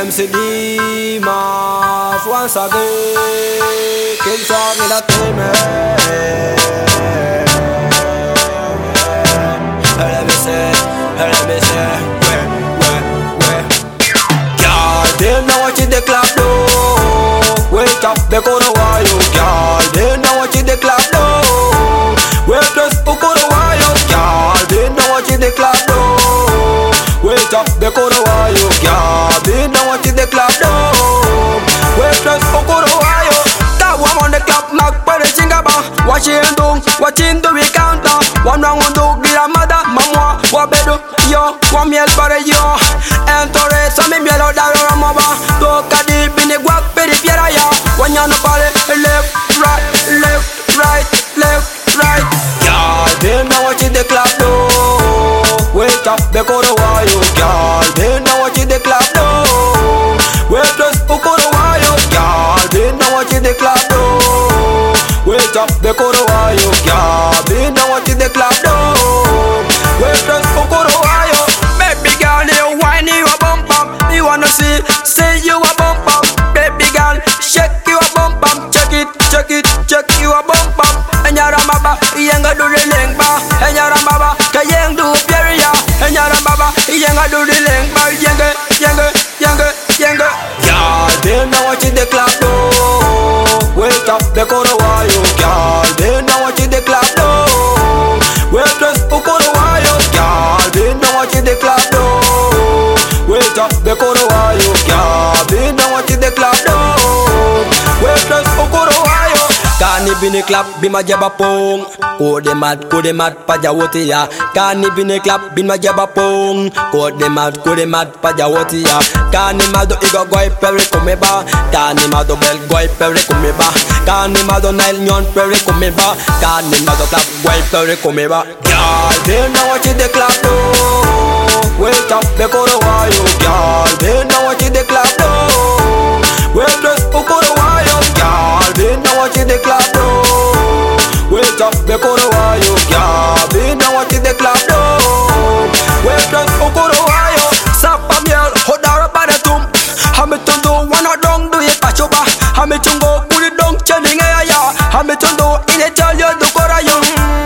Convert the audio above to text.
MC Dimas once again. King Song in the team. Let me say, where. Girl, they know what you the club do. Wake up, they go to wire. Girl, they know what you the club do. Wake up, who go to wire. Girl, they know what you the club do. Wake up, they go to wire. Girl, they know what you the club do. Wake up, who go to wire. That one on the club, Mac, but the chingaba. Watching do we counter. One round on do, grandmother, mama, what bedo, yo, one meal for yo. Entore, so me mielo da ramaba. Toka deep in the guac, peri piera ya. When you no pare, left, right. Girl, they know what you the club do. Wake up, they go to wire. Girl, they know what you the club do. Wake up, who go to wire. Girl, they know what you the club do. Wake up, they go to wire. Girl, they know what you the club do. Wake up, who go to wire. Baby girl, you whine, you a bump up. You wanna see you a bump up. Baby girl, shake you a bump up. Check you a bump up. And you're a mama, you ain't gonna do the link bar. And you're a mama, you ain't do period. And you're a mama, you ain't gonna do the link bar. Younger. Girl, they know what you the club do. Wake up, they go to wire. Girl, they know what you the club do. Wake up, who go to wire. Girl, they know what you the club do. Wake up, they go to wire. Girl, they know what you the club do. Wake up, who go to wire. Kani bini clap, bima jaba pong. Kode mat, pajawoti ya. Kani bini clap, bima jaba pong. Kode mat, pajawoti ya. Kani mado igo goy peri kumeba. Kani mado bel goy peri kumeba. Kani mado nail nyon peri kumeba. Kani mado clap goy peri kumeba. Girl, they know what you the clap do. Wake up, they go to wire. Girl, they know what you the clap do. Wake up, who go to wire. Girl, they know what you the clap do. Wake up, they go to wire. Girl, they know what you the clap do. Wake up, who go to wire. Sapa miel, hodara pada tum. Hame tondo, wana dong do ye pachoba. Hame chungo, puli dong chening ya. Hame tondo, ine tell you do kora yung.